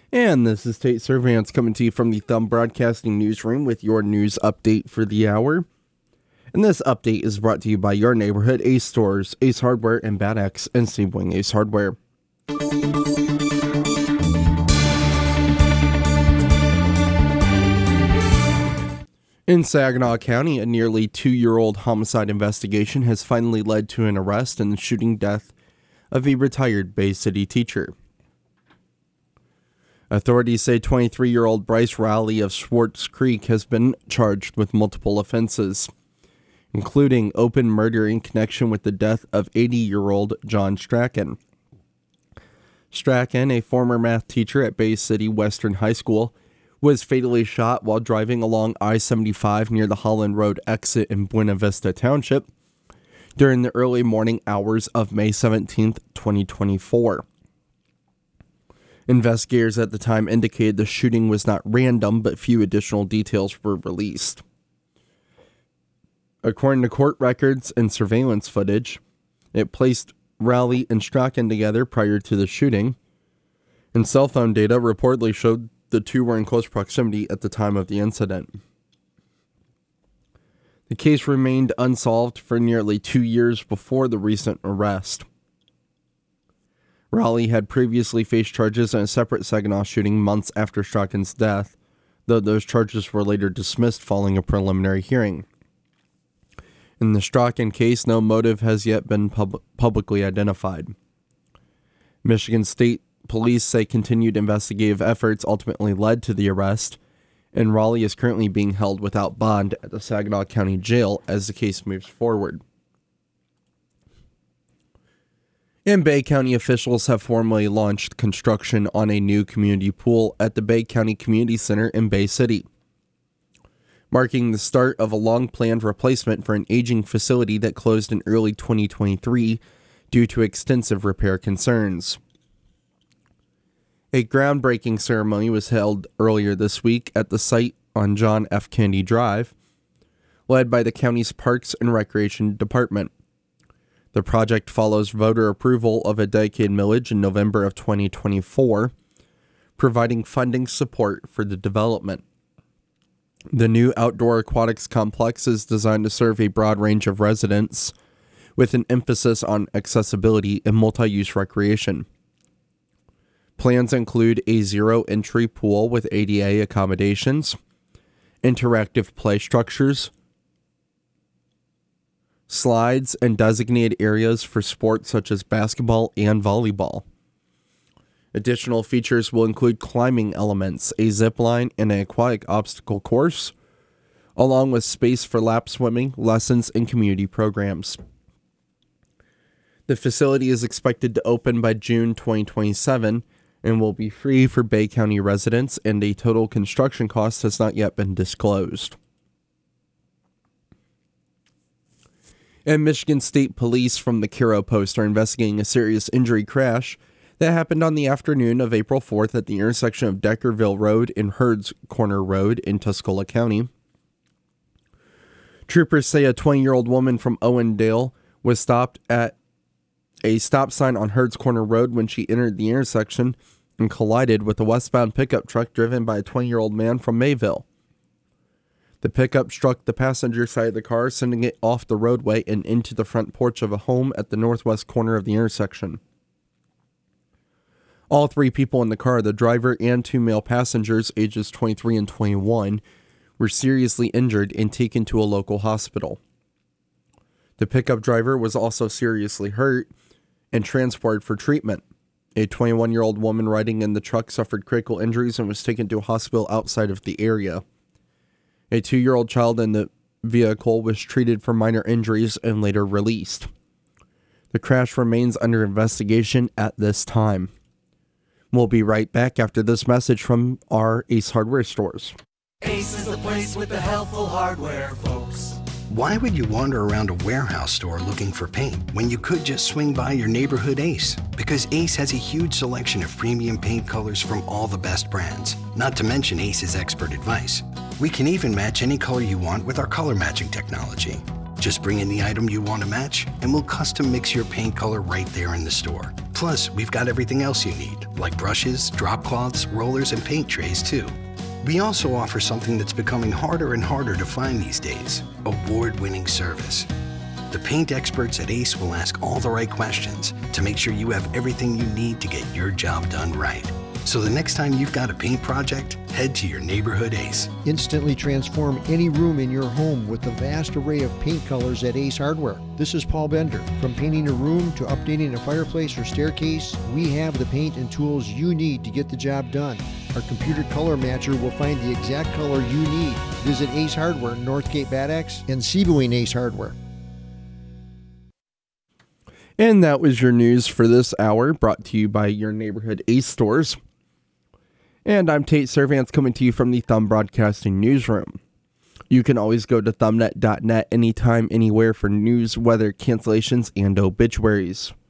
And this is Tate Servants coming to you from the Thumb Broadcasting Newsroom with your news update for the hour. And this update is brought to you by your neighborhood Ace stores, Ace Hardware and Bad X, and Sebring Ace Hardware. In Saginaw County, a nearly 2-year-old homicide investigation has finally led to an arrest in the shooting death of a retired Bay City teacher. Authorities say 23-year-old Bryce Rowley of Swartz Creek has been charged with multiple offenses, including open murder in connection with the death of 80-year-old John Strachan. Strachan, a former math teacher at Bay City Western High School, was fatally shot while driving along I-75 near the Holland Road exit in Buena Vista Township during the early morning hours of May 17, 2024. Investigators at the time indicated the shooting was not random, but few additional details were released. According to court records and surveillance footage, it placed Rowley and Strachan together prior to the shooting, and cell phone data reportedly showed the two were in close proximity at the time of the incident. The case remained unsolved for nearly 2 years before the recent arrest. Rowley had previously faced charges in a separate Saginaw shooting months after Strachan's death, though those charges were later dismissed following a preliminary hearing. In the Strachan case, no motive has yet been publicly identified. Michigan State Police say continued investigative efforts ultimately led to the arrest, and Rowley is currently being held without bond at the Saginaw County Jail as the case moves forward. And Bay County officials have formally launched construction on a new community pool at the Bay County Community Center in Bay City, marking the start of a long-planned replacement for an aging facility that closed in early 2023 due to extensive repair concerns. A groundbreaking ceremony was held earlier this week at the site on John F. Kennedy Drive, led by the county's Parks and Recreation Department. The project follows voter approval of a dedicated millage in November of 2024, providing funding support for the development. The new outdoor aquatics complex is designed to serve a broad range of residents, with an emphasis on accessibility and multi-use recreation. Plans include a zero-entry pool with ADA accommodations, interactive play structures, slides, and designated areas for sports such as basketball and volleyball. Additional features will include climbing elements, a zip line, and an aquatic obstacle course, along with space for lap swimming, lessons, and community programs. The facility is expected to open by June 2027 and will be free for Bay County residents, and a total construction cost has not yet been disclosed. And Michigan State Police from the Cairo Post are investigating a serious injury crash that happened on the afternoon of April 4th at the intersection of Deckerville Road and Herds Corner Road in Tuscola County. Troopers say a 20-year-old woman from Owendale was stopped at a stop sign on Herds Corner Road when she entered the intersection and collided with a westbound pickup truck driven by a 20-year-old man from Mayville. The pickup struck the passenger side of the car, sending it off the roadway and into the front porch of a home at the northwest corner of the intersection. All three people in the car, the driver and two male passengers, ages 23 and 21, were seriously injured and taken to a local hospital. The pickup driver was also seriously hurt and transported for treatment. A 21-year-old woman riding in the truck suffered critical injuries and was taken to a hospital outside of the area. A 2-year-old child in the vehicle was treated for minor injuries and later released. The crash remains under investigation at this time. We'll be right back after this message from our Ace Hardware stores. Ace is the place with the helpful hardware, folks. Why would you wander around a warehouse store looking for paint when you could just swing by your neighborhood Ace? Because Ace has a huge selection of premium paint colors from all the best brands, not to mention Ace's expert advice. We can even match any color you want with our color matching technology. Just bring in the item you want to match, and we'll custom mix your paint color right there in the store. Plus, we've got everything else you need, like brushes, drop cloths, rollers, and paint trays, too. We also offer something that's becoming harder and harder to find these days, award-winning service. The paint experts at Ace will ask all the right questions to make sure you have everything you need to get your job done right. So the next time you've got a paint project, head to your neighborhood Ace. Instantly transform any room in your home with the vast array of paint colors at Ace Hardware. This is Paul Bender. From painting a room to updating a fireplace or staircase, we have the paint and tools you need to get the job done. Our computer color matcher will find the exact color you need. Visit Ace Hardware, Northgate Bad Axe, and Seaboing Ace Hardware. And that was your news for this hour, brought to you by your neighborhood Ace stores. And I'm Tate Servants, coming to you from the Thumb Broadcasting Newsroom. You can always go to thumbnet.net anytime, anywhere for news, weather, cancellations, and obituaries.